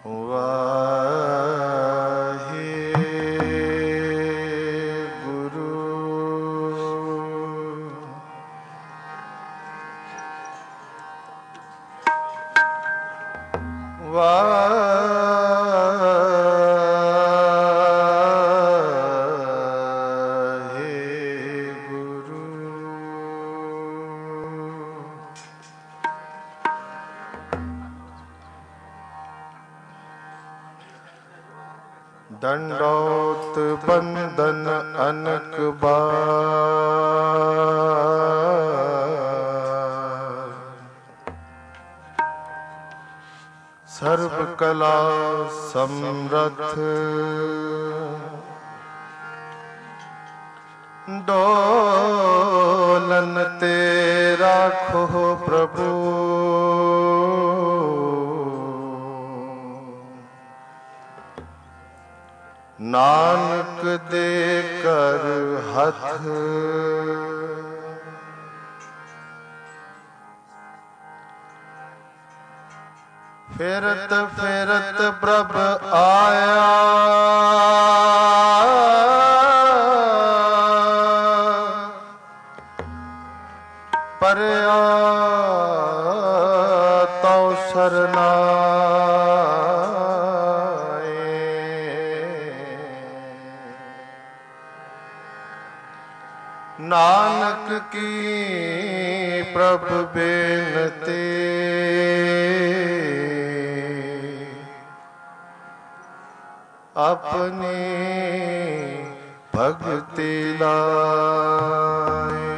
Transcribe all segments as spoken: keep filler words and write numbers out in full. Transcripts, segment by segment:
दंडौत बंदन अनक बार, सर्व कला समरथ डोलन तेरा खो प्रभु। नानक दे कर हथ फिरत फिरत प्रभ आया, परया तो सरना नानक की प्रभु बेनती। अपनी भक्ति लाए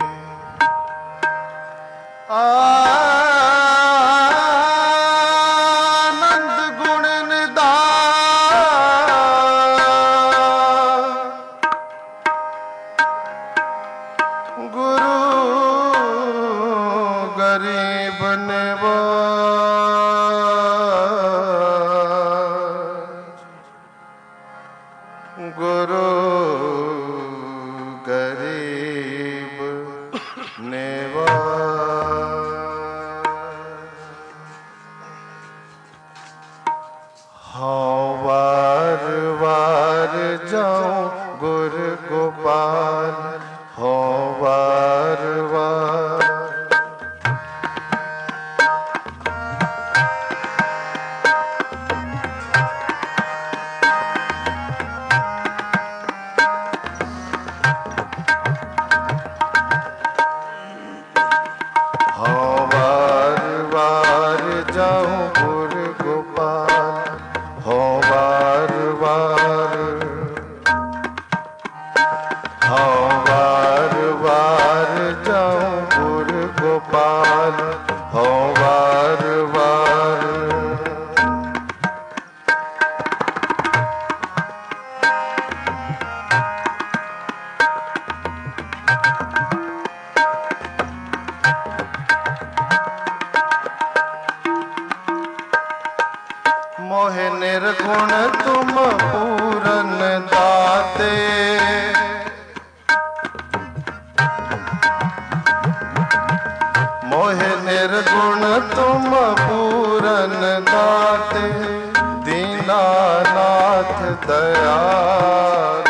आनंद गुण निधान, गुरु गरीब निवाज, गुरु गरीब निवाज। हाँ वार वार जाऊं गुर गोपाल, हो वार वार हो वार वार जाऊं गुर गोपाल, हो वार वार हो वार वार जाऊं गुर गोपाल, हो वार वार मोहे निर्गुण तुम पूरन दाते, मोहे निर्गुण तुम पूरन दाते, दीनानाथ दयाल।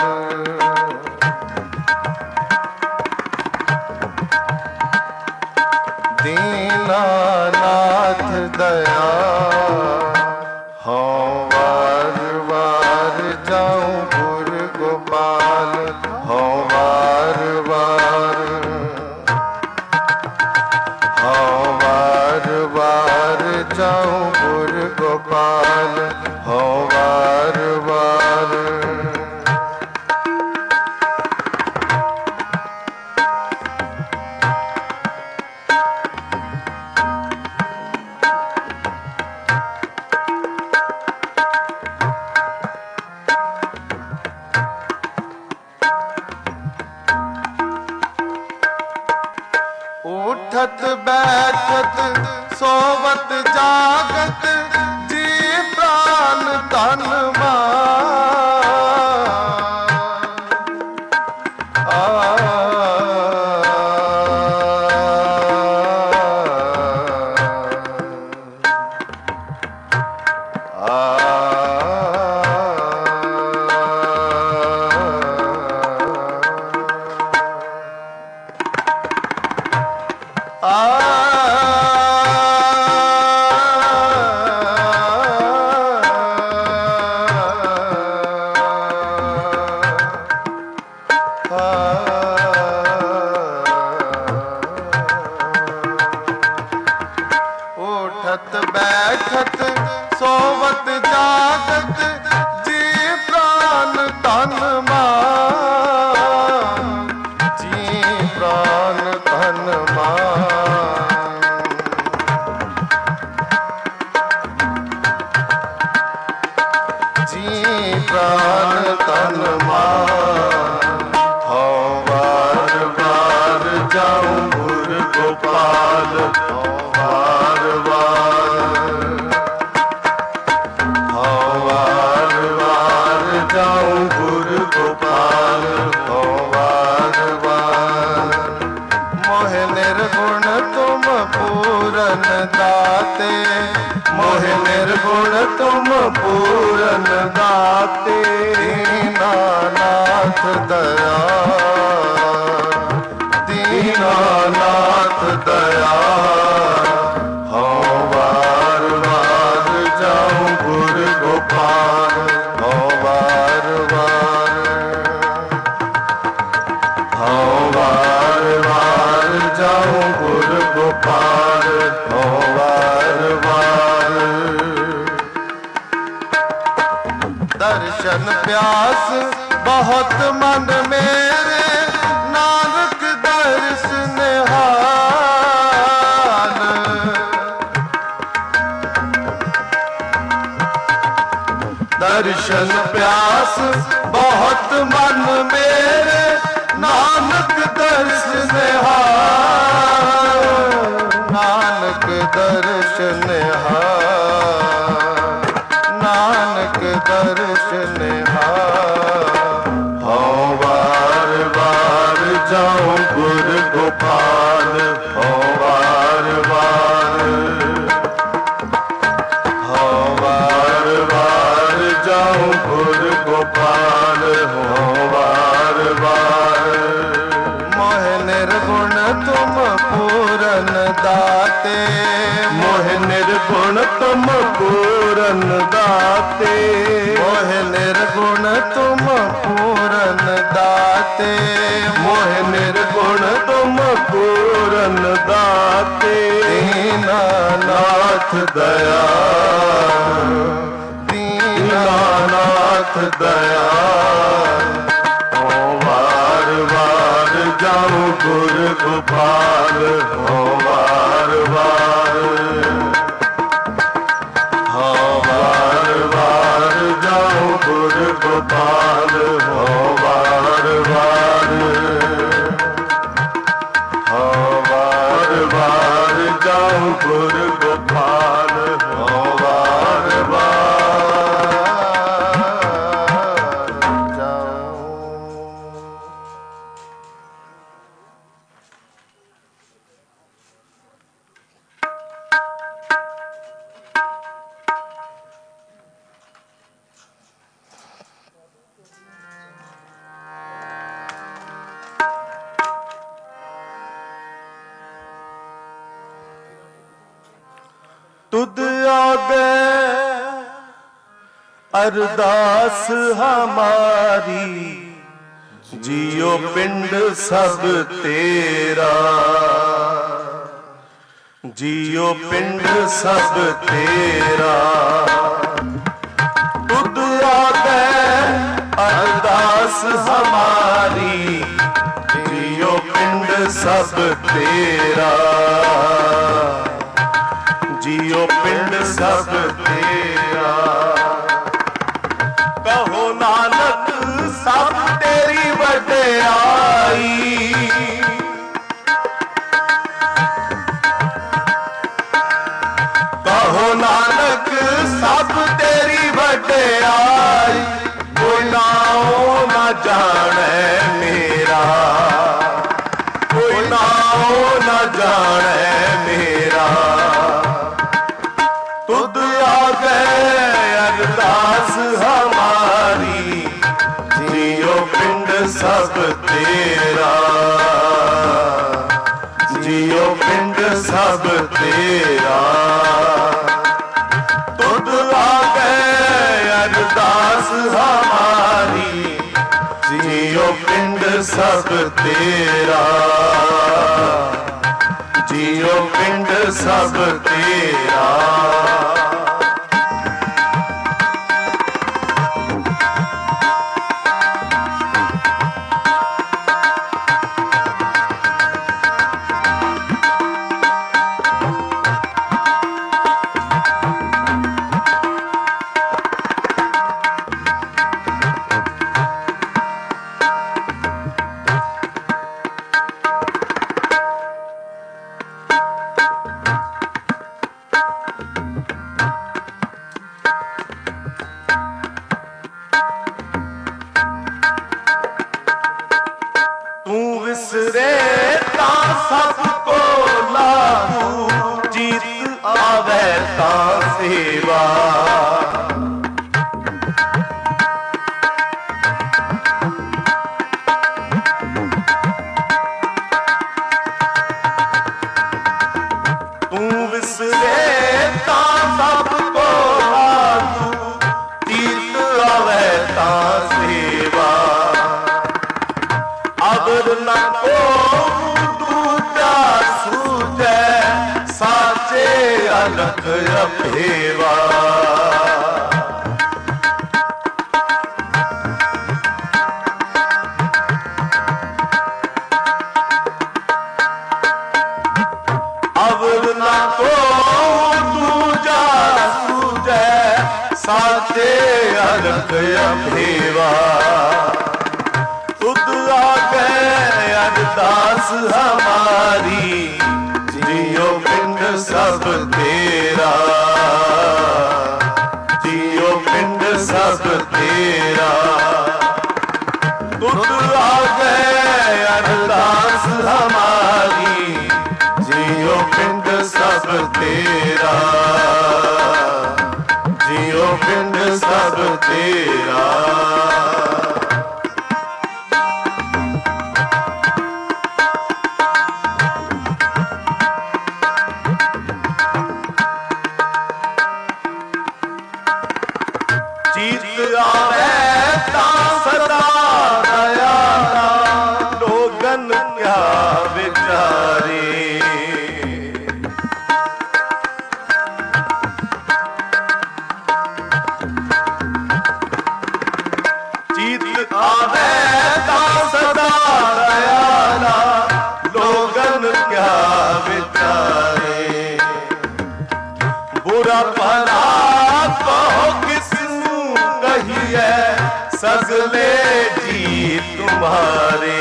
दीनानाथ दयाल, हो वार वार जाऊं गुर गोपाल, हो वार वार हो वार वार जाऊं गुर गोपाल, हो वार वार उठत बैठत सोवत जागत जी प्राण तन मान, उठत बैठत सोवत जागत जी प्राण तन मान, जी प्राण तन मान। जी प्राण तन मान, हो बार बार जाऊं गुर गोपाल, बार बार हो बार बार जाऊं गुर गोपाल, हो बार बार। मोह निर्गुण तुम पूरन दाते, मोह निर्गुण तुम पूरन दाते। दीनानाथ दया, दीनानाथ दया, हो बार बार जाऊं गुर गोपाल, हो बार बार हो बार बार जाऊं गुर गोपाल, हो बार बार। दर्शन प्यास बहुत मन मेरे, नानक दर्श निहाल। दर्शन प्यास बहुत मन मेरे, नानक दर्श निहाल, नानक दर्श निहाल, नानक दर्श निहाल। हो बार बार जाऊं गुर गोपाल, हो बार बार हो बार बार जाऊं गुर गोपाल, हो बार बार। मोह निर्गुण तुम पूरन दाते, मोह निर्गुण तुम पूरन दाते, मोह निर्गुण तुम पूरन दाते, मोह निर्गुण तुम पूरन दाते। दीनानाथ दया, दीनानाथ दया, हो बार बार जाऊं गुर गोपाल, हो बार बार हो बार बार जाऊं गुर गोपाल, हो बार बार हो बार बार जाऊं गुर गोपाल, हो बार बार जाऊं। तुद आगे अरदास हमारी, जियो पिंड सब तेरा, जियो पिंड सब तेरा। तुद आगे अरदास हमारी, जियो पिंड सब तेरा, जियो पिंड सब तेरा। कहो नानक सब तेरी वड्याई, कहो नानक सब तेरी वड्याई। कोई नाओ न जाने मेरा, कोई नाओ न जाने मेरा। तुद आगे सब तेरा, जियो पिंड सब तेरा। तुद आगे अरदास हमारी, जियो पिंड सब तेरा, जियो पिंड सब तेरा। विसरे ता सबको लागू, जीत आवे ता सेवा। तू विसरे ता सबको लागू, जीत आवे ता सेवा। अगर न को दूजा सूझे, साचे अलग अभेवा। अगर न को दूजा सूझे, साचे अलग अभेवा। तुद आगे अरदास हमारी, जियो पिंड सब तेरा, जियो पिंड सब तेरा। तुद आगे अरदास हमारी, जियो पिंड सब तेरा, जियो पिंड सब तेरा। जीत आवे ता सदा दयाला, लोगन क्या विचारे। जीत आवे ता सदा दयाला, लोगन क्या विचारे। बुरा भला कहो किसनू कहिए, सगले जी तुम्हारे।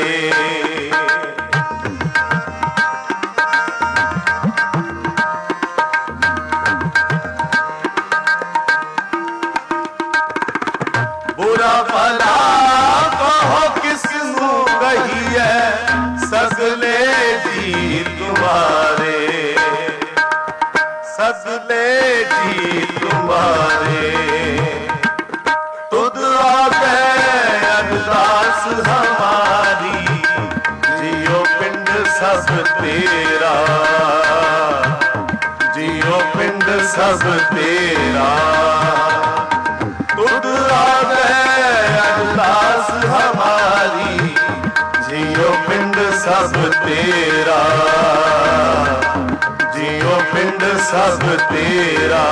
बुरा भला कहो किसनू कहिए, सगले जी तुम्हारे, सगले जी तुम्हारे। तुद आगे अरदास हमारी, जियो पिंड सब तेरा, जियो पिंड सब तेरा। तुद आगे अरदास हमारी, जियो पिंड सब तेरा, जियो पिंड सब तेरा।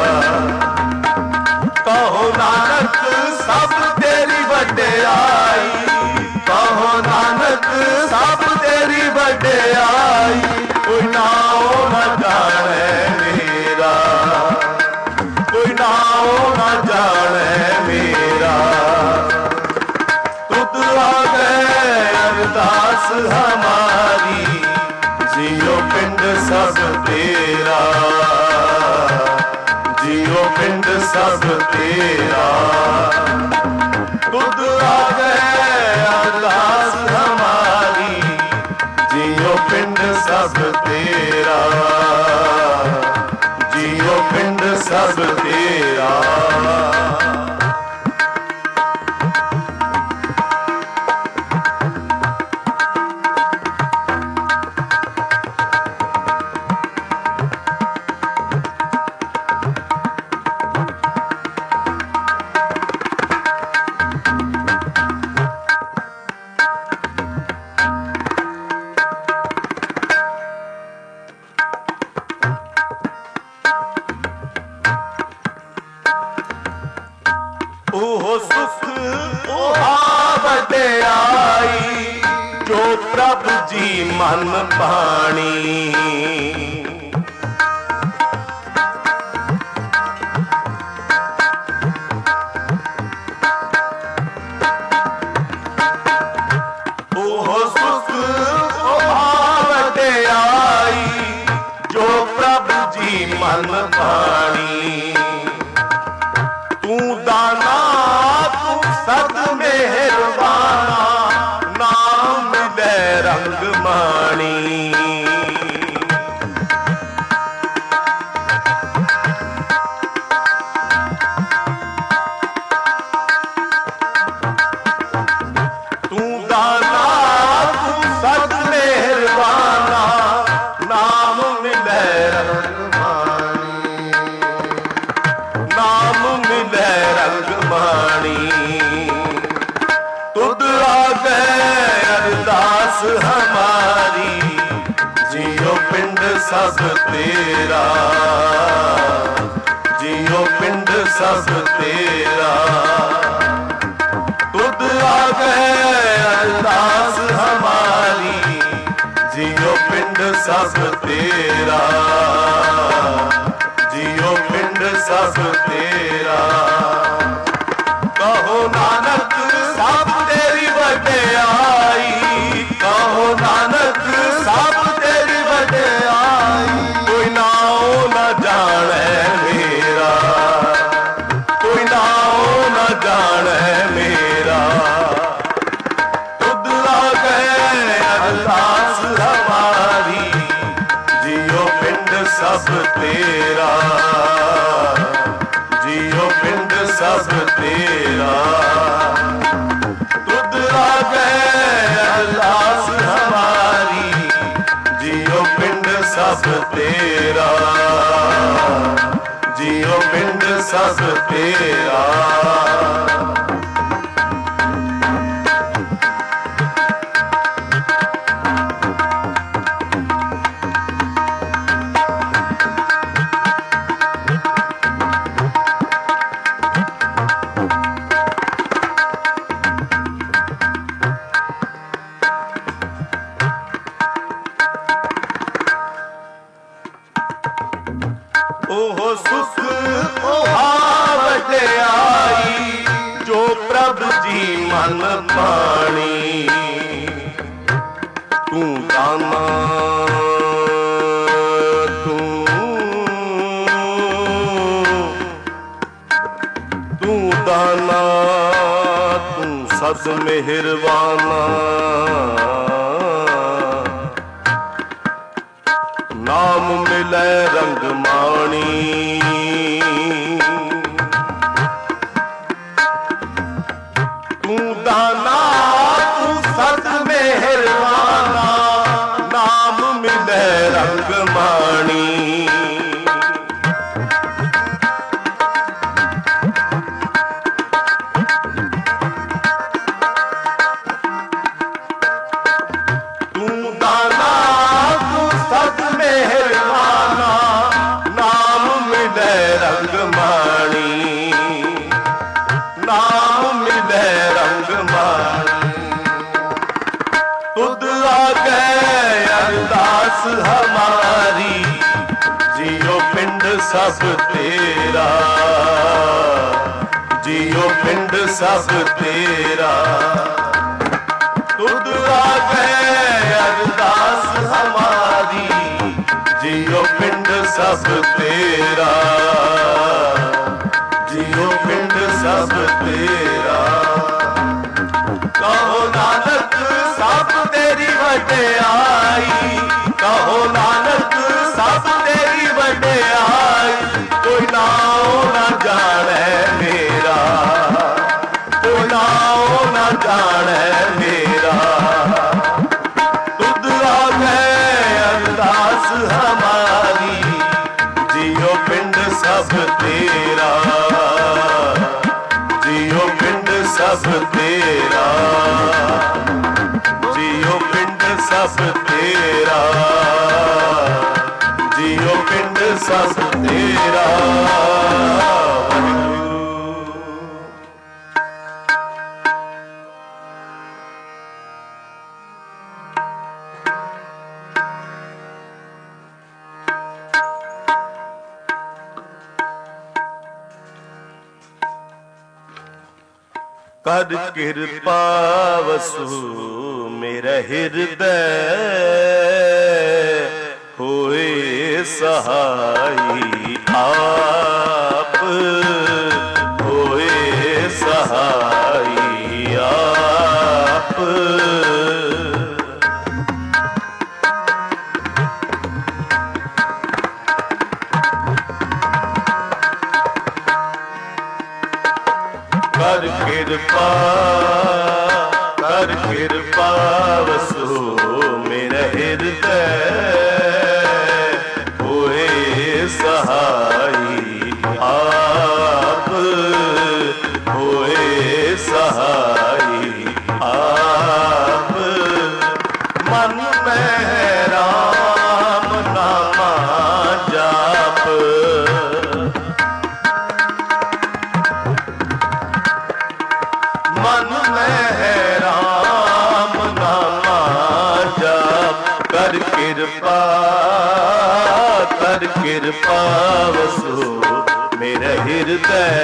कहो नानक सब तेरी वड्याई, कहो नानक सब तेरी वड्याई। कोई नाओ न जाने मेरा, कोई नाओ न जाने मेरा। तुद आगे अरदास हमारी, जियो पिंड सब तेरा, जियो पिंड सब तेरा। तुद आगे अरदास हमारी, जियो पिंड सब तेरा, जियो पिंड सब तेरा। सुख ओहा वड्याई जो प्रभु जी मन भाणी। ओह सुख ओहा वड्याई जो प्रभु जी मन भाणी। तू दाना तू सद मेहरबाना नाम मिले रंग माणी। तू दाना तू सद मेहरबाना नाम मिले रंग माणी। नाम मिले रंग माणी। तुद आ गए अरदास हमारी जियो पिंड सब तेरा। जियो पिंड सब तेरा। तुद आ गए अरदास हमारी जियो पिंड सब तेरा। जियो पिंड सब तेरा। कहो नानक सब तेरी वड्याई। कहो नानक सब तेरी वड्याई। कोई नाओ न जाने मेरा। कोई नाओ न जाने मेरा। तुद आ गए अरदास हमारी जियो पिंड सब तेरा। जियो पिंड सब तेरा। तुद आ गए अरदास हमारी जियो पिंड सब तेरा। जियो पिंड सब तेरा। ओह सुख ओहा वड्याई जो प्रभु जी मन भाणी। तू दाना तू तू दाना तू सद मेहरबाना नाम मिले रंग माणी। तू दाना तू सद मेहरबाना नाम मिले रंग माणी। तू दाना तू सद मेहरबाना नाम मिले रंग माणी। नाम मिले रंग माणी। तुद आ गए अरदास हमारी जियो पिंड सब तेरा। जियो पिंड सब तेरा। तुद आ गए अरदास हमारी जियो पिंड सब तेरा। जियो पिंड सब तेरा। कहो नानक सब तेरी वड्याई। कहो नानक सब तेरी वड्याई। कोई नाओ न जाने मेरा। कोई नाओ न जाने मेरा। तुद आ गए अरदास हमारी जियो पिंड सब तेरा। जियो पिंड सब तेरा। जियो पिंड सब तेरा। जियो पिंड सब तेरा। कर कृपा वसु मेरा हृदय होए सहाई आप होए सहाई आप। कर कृपा कर कृपा वसु मेरा हृदय होए सहाई आप होए सहाई आप। मन में राम नामा जाप मन में है राम नामा जाप। कर कृपा कर कृपा वसु मेरा हृदय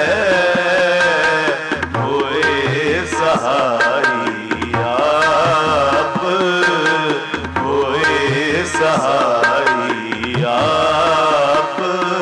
होए सहाई आप होए सहाई आप।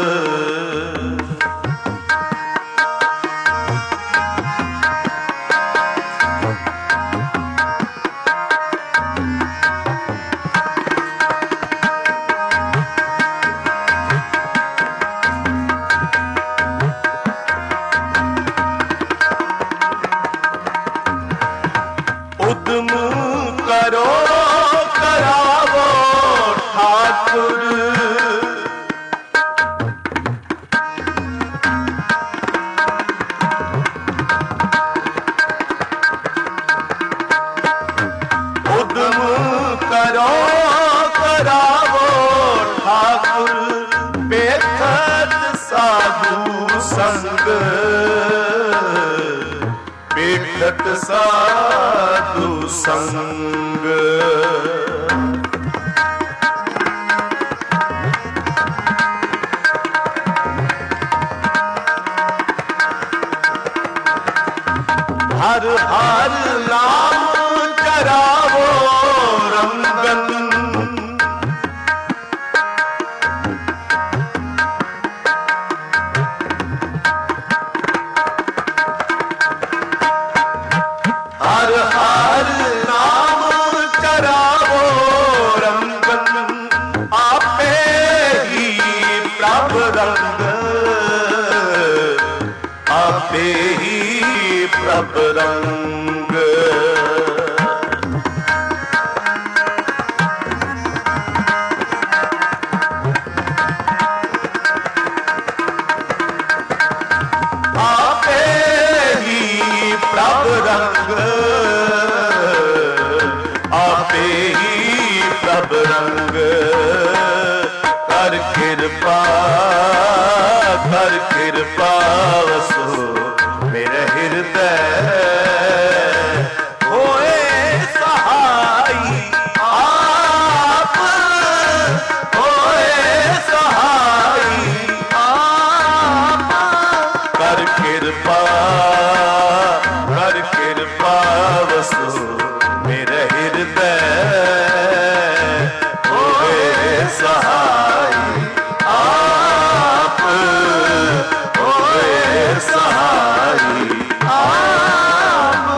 उद्यम करो करावो ठाकुर उद्यम करो करावो ठाकुर बेखत साधु संग बेखत साधु संग। हर हर नाम करावो रंगन हर हर नाम करावो रंगन आपे ही प्रभ रंग आपे ही प्रभ रंग। आपे ही प्रभ रंग आपे ही प्रभ रंग। कर कृपा कर कृपा वसु मेरे हृदय होए सहाई आप होए सहाई आप। कर कृपा कर कृपा वसु मेरे हृदय होए सहाई आप होए सहाई आप।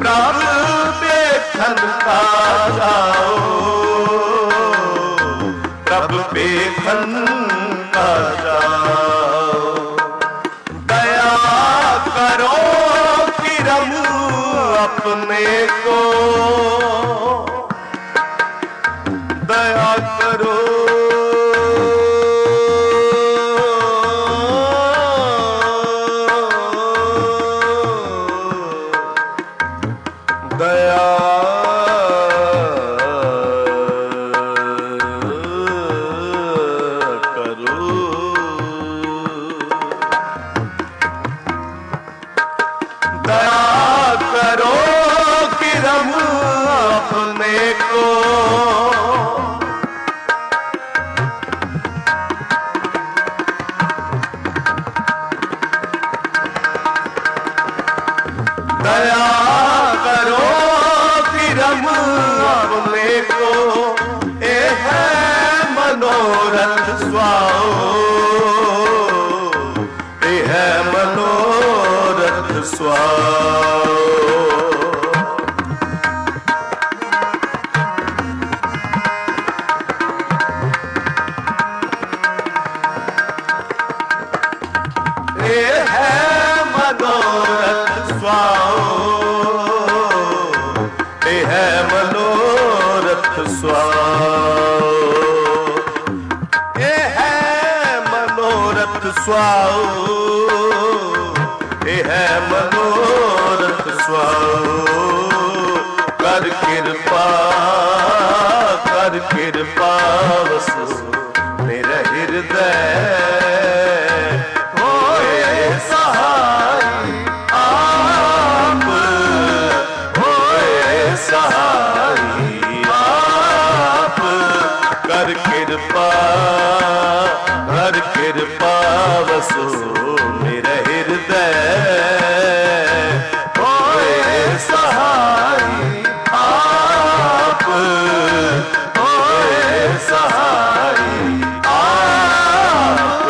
प्रभ देखन का जाओ, प्रभ देखन का जाओ। दया करो किरम अपने को, दया करो दया करो। दया करो किरम अपने को, दया करो किरम अपने को। ए है मनोरथ स्वाओ, ए है मनोरथ स्वाओ। ए है मनोरथ स्वाओ, ए है मनोरथ स्वाओ। ए है मनोरथ स्वाओ, ए है मनोरथ स्वाओ। कर कृपा कर कृपा वसु मेरा हृदय सहाय आप, होए सहाय आप। कर कृपा कर कृपा वसु मेरा हृदय होए सहाय आप, होए सहाय आप।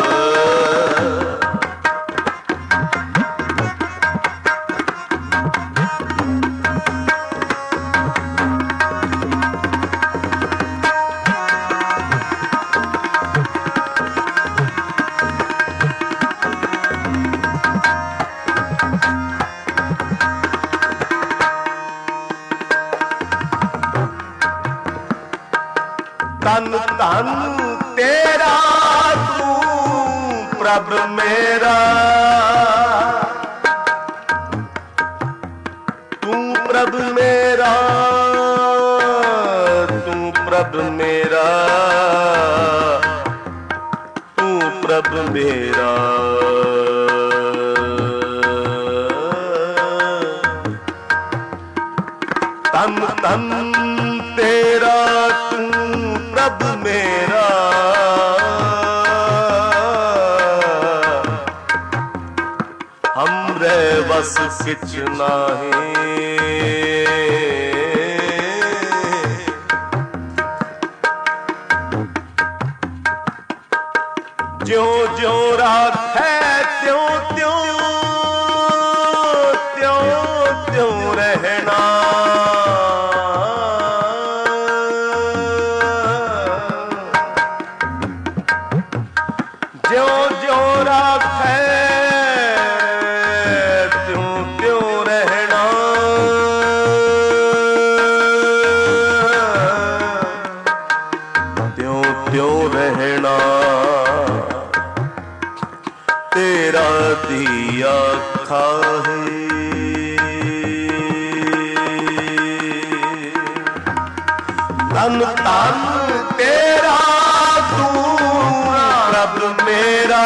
तन तन तेरा तू प्रभ मेरा, तू प्रभ मेरा, तू प्रभ मेरा, तू प्रभ मेरा। तन तन तेरा तू प्रभ मेरा, हमरे बस किछ नाहीं। ज्यों ज्यों राखै त्यों त्यों त्यों त्यों रहना। ज्यों ज्यों राखै त्यों त्यों रहना। त्यों त्यों रहना। तेरा दिया खाहे तन तन तेरा तू प्रभ मेरा।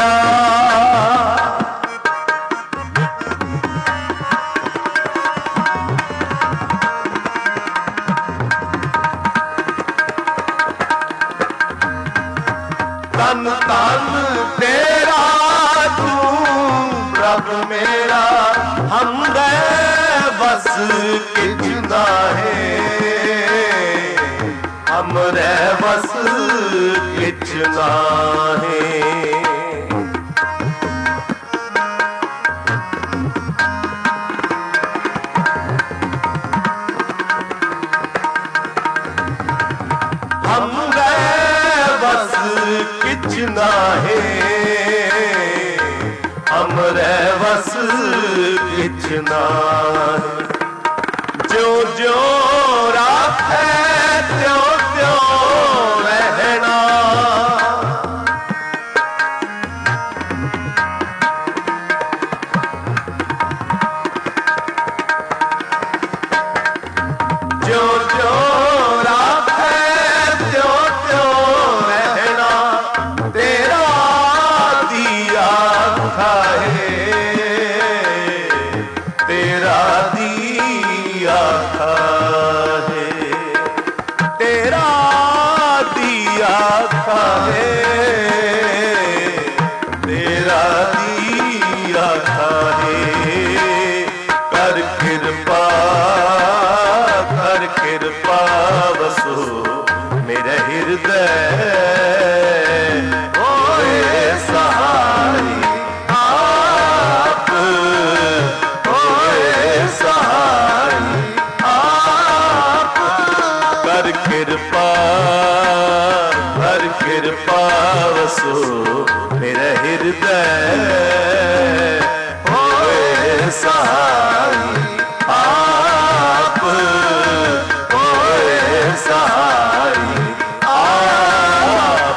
तन तन तेरा तू प्रभ मेरा। हमरे बस किछ नाहीं। हमरे बस किछ नाहीं। नाहे हमरे वस किछ नाहे। ज्यो ज्यो राखै त्यों त्यों रहना ज्यो ज्यो राखै त्यों त्यों रहना तेरा दिया खाए तेरा दिया खाए तेरा दिया खाए तेरा दिया खाए। कर कृपा कर कृपा वसो मेरे हृदय होए सहारी आप होए सहारी आप। कर कृपा कर कृपा वसो मेरे हृदय होए सहारी आप होए सहारी आप।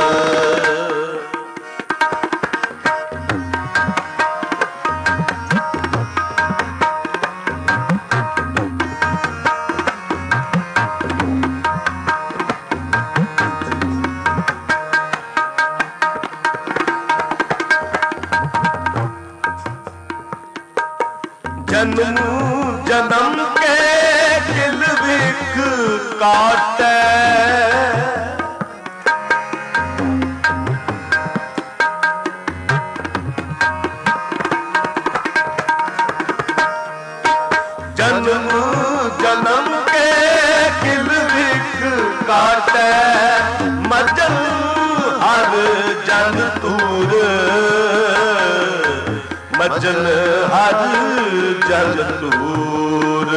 जन्म जन्म के दिल विख काटे जन्म जन्म के दिल विख काटे मजन हर जन तूर मजन हर जन तूर।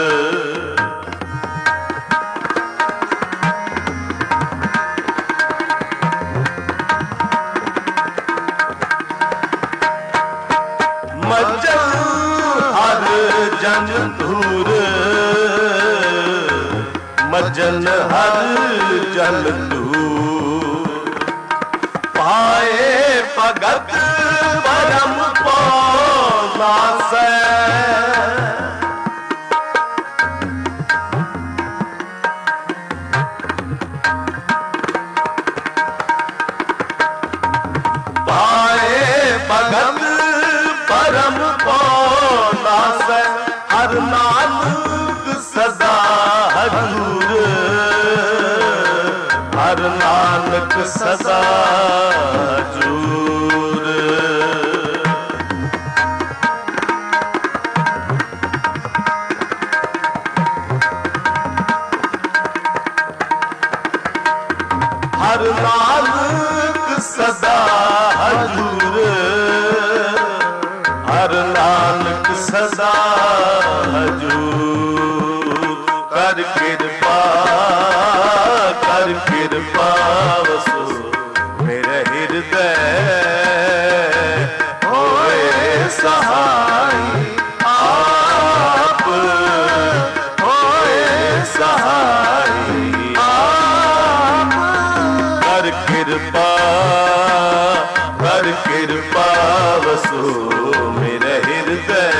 मजन हर जन तूर मजन हर जन तूर। पाए भगत परम नासै पाए भगत परम नासै हर नानक सदा हजूर हर नानक सदा हजूर। हर नानक सदा हजूर हर नानक सदा हजूर। कर कृपा कर कृपा वसो मेरे हृदय होए सहारी आप होए सहारी आप। कर कृपा कर कृपा वसो मेरे हृदय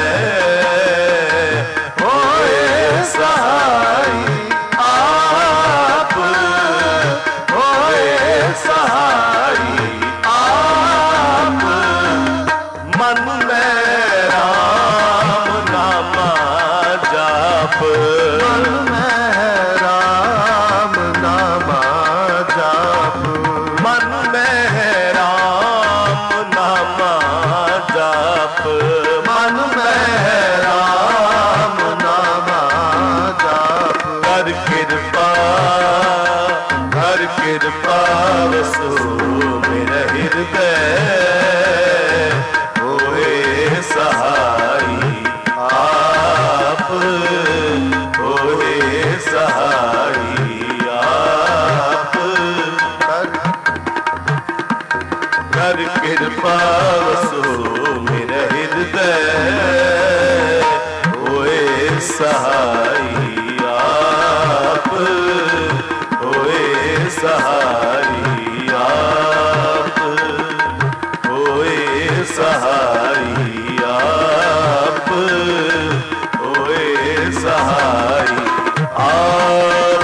होए सहारी आप होए सहारी आप। मन में राम नामा जाप मन में राम नामा जाप मन में राम नामा जाप मन में राम नामा जाप। कर कृपा कर कृपा वसो मेरे हृदय होए सहारी आप होए सहारी आप, होए सहारी आप, होए सहारी आप।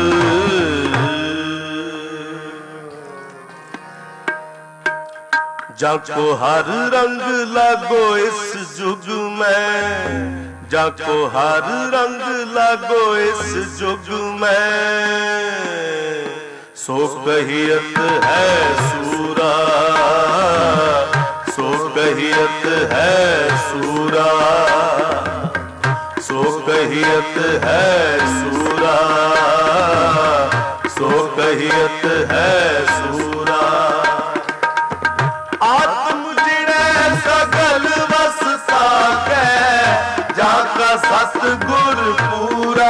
जाको हर रंग लागो इस जुग में, जाको हर रंग लागो इस जुग में, सो कहियत है सूरा, सो कहियत है सूरा, सो कहियत है सूरा, सो कहियत है सूरा। आत्म जिणे सगल वस साकै, जाका सतगुर पूरा।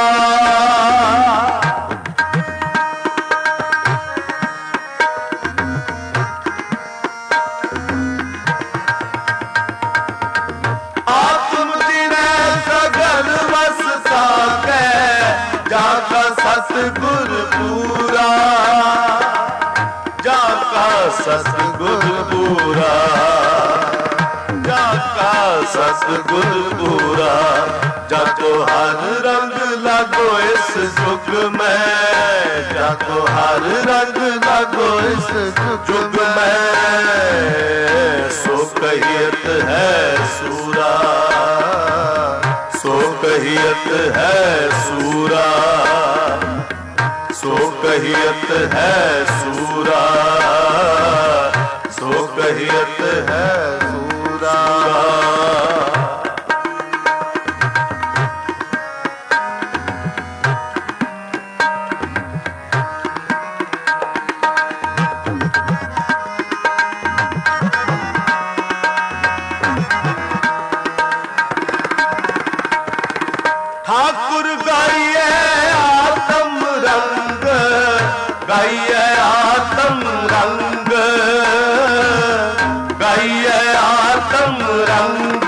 आत्म जिणे सगल वस साकै, जाका सतगुर पूरा, जाका सतगुर पूरा, जाका सतगुर पूरा। जाको हर रंग लागो इस जुग में, जाको हर रंग लागो इस जुग में, सो कहियत है सूरा, सो कहियत है सूरा, सो कहियत है सूरा, सो कहियत है सूरा। ठाकुर गाइए आत्म रंग, गाइए आत्म रंग, गाइए आत्म रंग।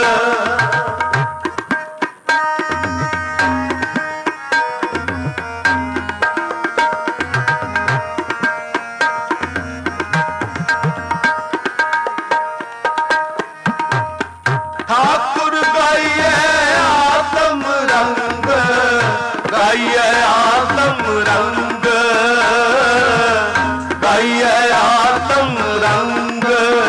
ठाकुर गाइए आत्म रंग, गाइए आत्म रंग, गाइए आत्म रंग।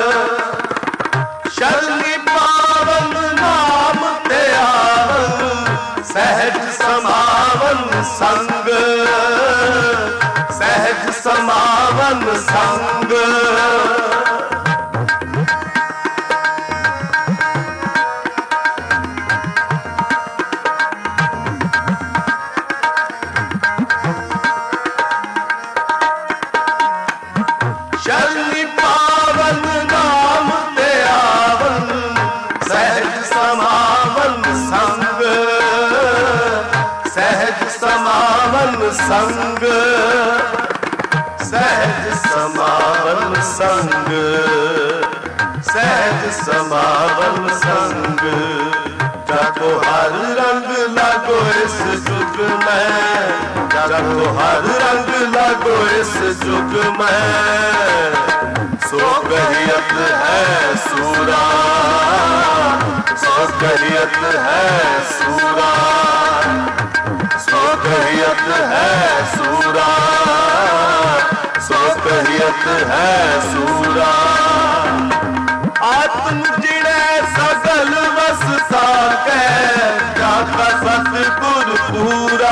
शरणी पावन नाम ते आवन, सहज समावन संग, सहज समावन संग। शरणी पावन नाम ते आवन, सहज समावन संग, सहज समावन संग, सहज समावन संग, सहज समावन संग। जाको हर रंग लागो इस जुग में, जाको हर रंग लागो इस जुग में, सो कहियत है सूरा, सो कहियत है सूरा, सो कहियत है सूरा, सो कहियत है सूरा। आत्म जिणे सगल वस साकै, जाका सतगुर पूरा।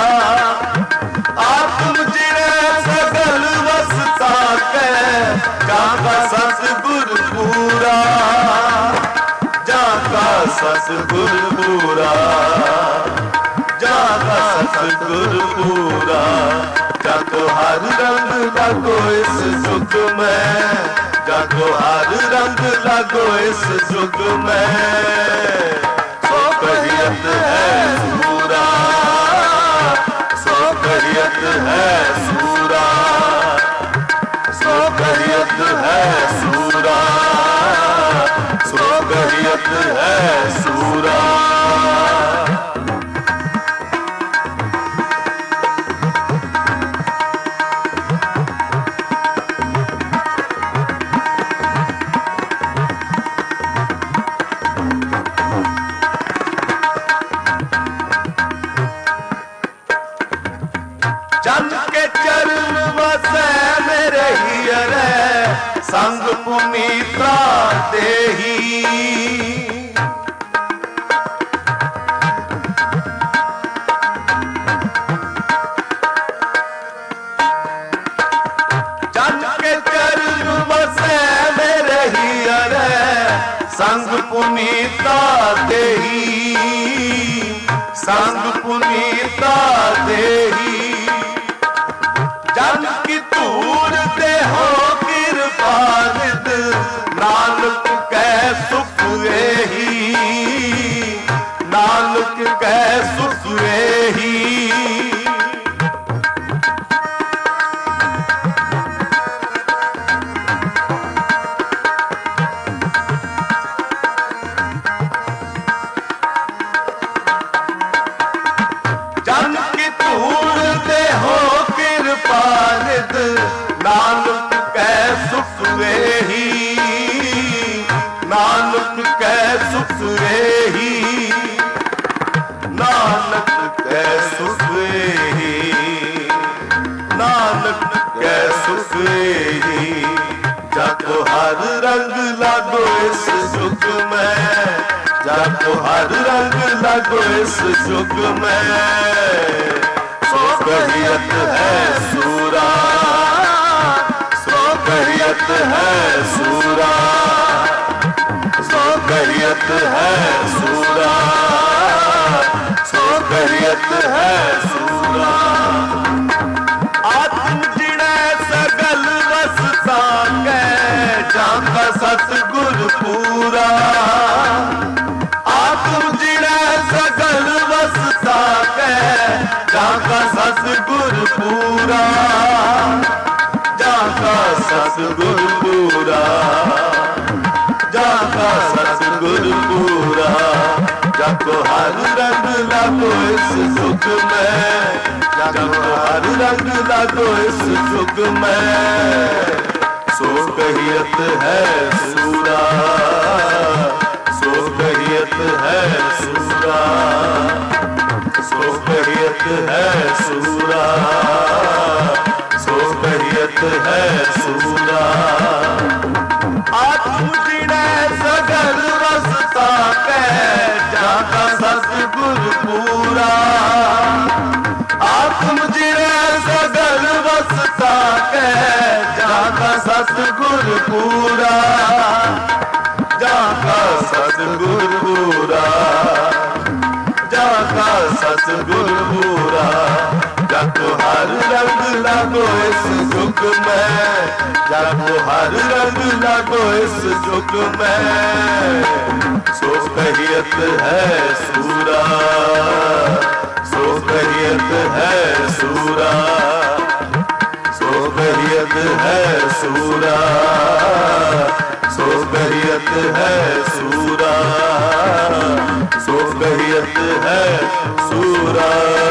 आत्म जिणे सगल वस साकै, जाका सतगुर पूरा, जाका सतगुर पूरा, जाका सतगुर पूरा। जाको हर रंग लागो इस जुग में, जाको हर रंग लागो इस जुग में, सो कहियत है सूरा, सो कहियत है सूरा, सो कहियत है सूरा, सो कहियत है सूरा। बसै मेरे हियरै संग पुनीता देही। संग पुनीता देही, संग पुनीता देही। जन की तूर दे हो कृपा निध, नानक कै सुख एही, नानक कै सुख एही। नानक कै सुख एही, नानक कै सुख एही, नानक कै सुख एही, नानक कै सुख एही। जाको हर रंग लागो इस सुख में, जाको हर रंग लागो इस सुख में। सो कहियत है सूरा, कहियत है सूरा, सो कहियत है सूरा, सो कहियत है सूरा। आत्म जिणै सगल वसता कै, जाका सतगुर पूरा। आत्म जिणै सगल वसता कै, जाका सतगुर पूरा, जाका सतगुर पूरा, जाका सतगुर पूरा। जाको हर रंग लागो इस सुख में, जाको हर रंग लागो इस सुख में। सो कहियत है सूरा, सो कहियत है सूरा, सो कहियत है सूरा, सो कहियत है सूरा। आत्म जिणै सगल वसता कै, जाका सतगुर पूरा। आत्म जिणै सगल वसता कै, जाका सतगुर पूरा, जाका सतगुर पूरा, जाका सतगुर पूरा। जाको हर रंग लागो इस सुख में, जाको हर रंग लागो इस सुख में। सो कहियत है सूरा, सो कहियत है सूरा, सो कहियत है सूरा, सो कहियत है सूरा, सो कहियत है सूरा।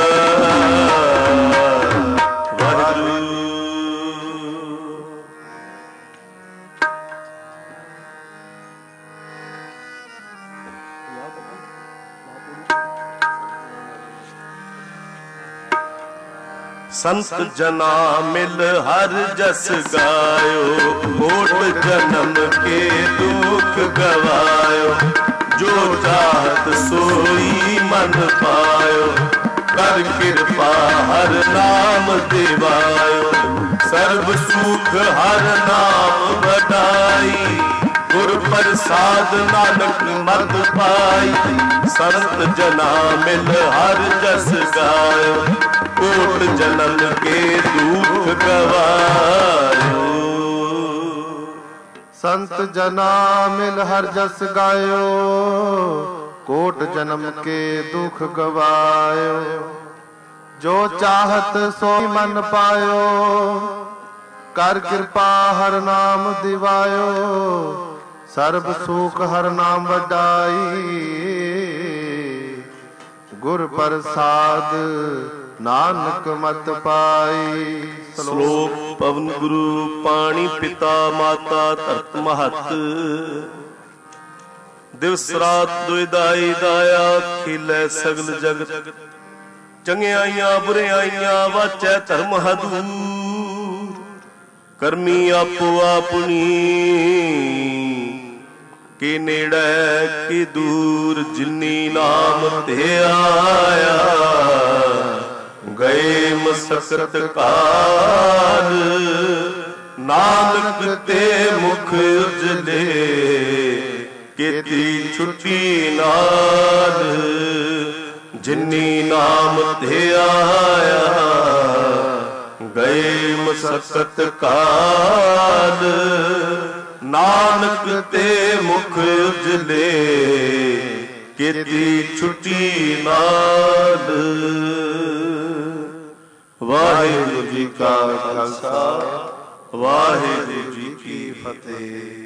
संत जना मिल हर जस गायो, कोट जन्म के दुख गवायो। जो चाहत सोई मन पायो, कर कृपा हर नाम दिवायो। सर्व सुख हर नाम बधाई, गुर प्रसाद नानक मत पाई। संत जना मिल हर जस गायो, कोट जन्म के दुख गवायो। संत जना मिल हर जस गायो, कोट जन्म के दुख गवायो। जो चाहत सो मन पायो, कर कृपा हर नाम दिवायो। सर्ब सुख हर नाम वडाई, गुर प्रसाद नानक मत पाई। श्लोक पवन गुरु पाणी पिता माता धरत महत। दिवस रात दुइदाई दाया खिलै सगल जगत। चंगियाइयां बुरियाइयां वाचै धर्म हदूर। ਕਰਮੀ ਆਪੋ ਆਪਣੀ, ਕਿ ਨੇੜੇ ਕਿ ਦੂਰ, ਜਿਨੀ ਨਾਮ ਤੇ ਆਇਆ, ਗਏ ਮਸਕਤ ਕਾਲ, ਨਾਨਕ ਤੇ ਮੁਖ ਉਜਲੇ, ਕੀਤੀ ਛੁੱਟੀ ਨਾਲ, ਜਿਨੀ ਨਾਮ ਤੇ ਆਇਆ, ਗਏ ਮਸਕਤ ਕਾਲ, ਨਾਨਕ ਤੇ ਮੁਖ ਉਜਲੇ, ਕੀਤੀ ਛੁੱਟੀ ਨਾਲ। ਵਾਹਿਗੁਰੂ ਜੀ ਕਾ ਖਾਲਸਾ, ਵਾਹਿਗੁਰੂ ਜੀ ਕੀ ਫਤਿਹ।